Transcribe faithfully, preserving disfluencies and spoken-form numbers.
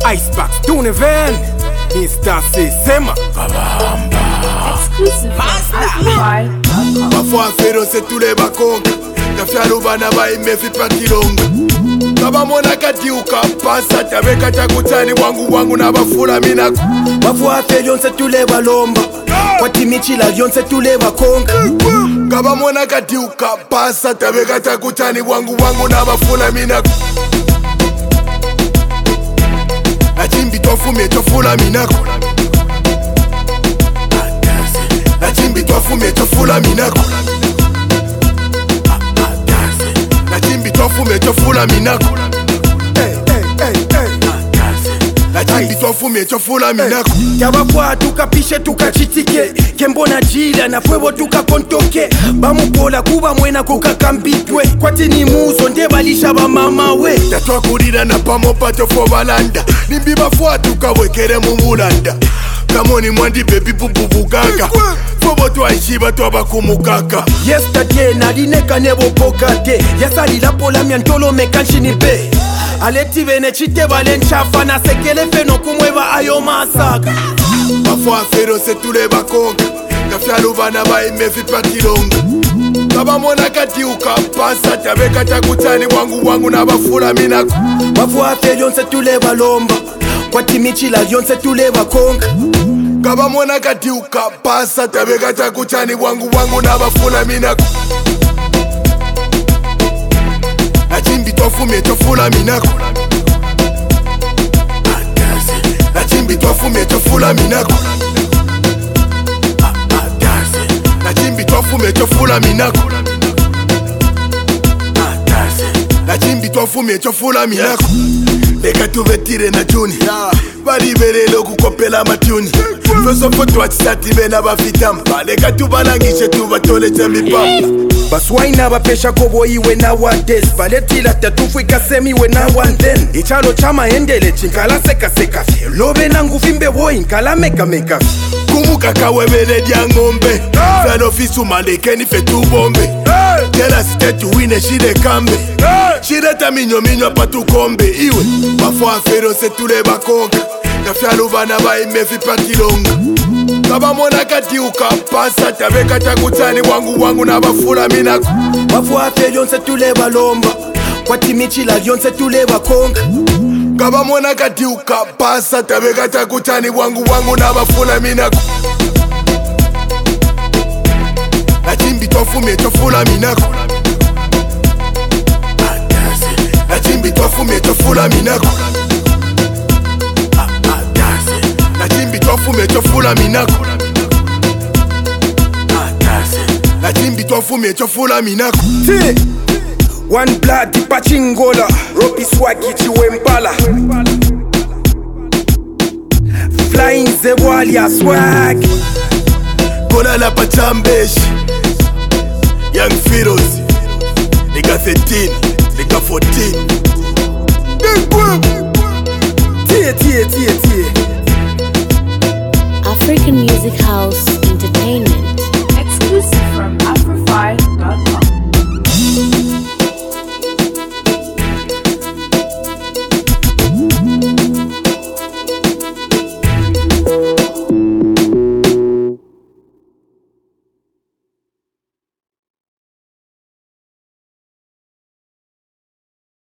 Icebox, Tune Van, Insta C, Sema Kabamba. Exclusive Master. Parfois Fero c'est tous les bacons. Na fialo bana ba imefi pakilongo. Kaba mwana kati ukapasa tabeka chakutani wangu wangu na bafula minako. Parfois Fero c'est tous les balomba. Kwa timichi la lion c'est tous les bakonga. Kaba mwana kati ukapasa tabeka chakutani wangu wangu na bafula minako. Achimbi tofume tofula minako. Nachimbi tofume tofula minako. Nachimbi tofume tofula minako. Hey, hey, hey, hey. Nachimbi tofume tofula minako. Yabafwa tukapishe tukachitike. Kembona jila na fwewo tukakontoke. Bamukola kuba mwena kukakambitwe. Kwati ni muzo ndebalisha ba mama we. Tatwa kurira na pamo pato fo balanda. Nimbi bafwa tukawekere mumulanda. Kamoni mwandi baby bubu gaga. Fobo twaishiba twabakumukaka. Yesterday nalineka nebo pokate. Yasali la pola miantolo mekanshini be. Aleti bene chite balen chafa na sekele feno kumweba ayo masaka. Parfois Fero c'est tous les bacons. Na fialo bana ba imefi pakilongo. Kaba mwana kati ukapasa tabeka chakutani wangu wangu na bafula minako. Parfois Fero c'est tous les balomba. Kwa timichi la lion c'est tous les bakonga. Kaba mwana kati ukapasa tabeka chakutani wangu wangu na bafula minako. Nachimbi tofume tofula minako. Nachimbi tofume tofula minako. Nachimbi tofume tofula minako. Nachimbi tofume tofula minako. Leka tuvetire na juni. Bari berelo kukopela matuni. Feso foto atisati bena bafitamba. Leka tubalangishe tubatole temipamba. Baswaina bapesha kobo iwe na wades. Baletila tatufu ikasemi we na wanden. Ichalo chama endele chinkala seka seka. Lobe na nguvimbe wo inkala meka meka. Kumuka kawebele dia ngombe. Feno fisu malekeni fetu bombe. Tela sitetu wine shide kambe. Shide ta minyo minyo patu kombe. Iwe Parfois Fero c'est tous les bacons. Na fialo bana ba imefi pakilongo. Kaba mwana kati ukapasa tabeka chakutani wangu wangu na bafula minako. Parfois Fero c'est tous les balomba. Kwa timichi la lion c'est tous les bakonga. Kaba mwana kati ukapasa tabeka chakutani wangu wangu na bafula minako. Nachimbi tofume tofula minako. Nachimbi tofume tofula minako. Nachimbi tofume tofula minako. Nachimbi tofume tofula minako. T One blood Pachingola. Ropi swagi chiwembala. Flying Zewalia swag. Kola la pachambeshi. Young Feroz. Nigga thirteen, nigga fourteen. Tie, tie, tie, tie. African Music House Entertainment. Exclusive from Afrofi dot com.